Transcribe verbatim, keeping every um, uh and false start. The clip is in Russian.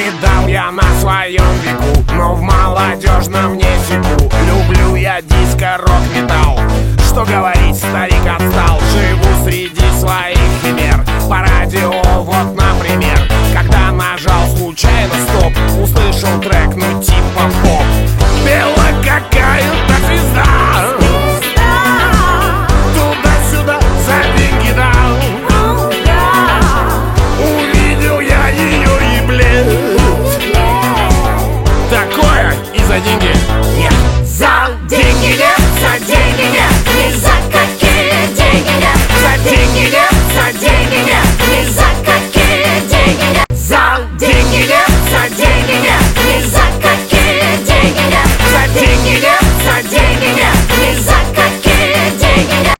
Видал я на своем веку, но в молодежном не секу. Люблю я диско, рок-металл, что говорить, старик отстал. Живу среди своих химер, по радио вот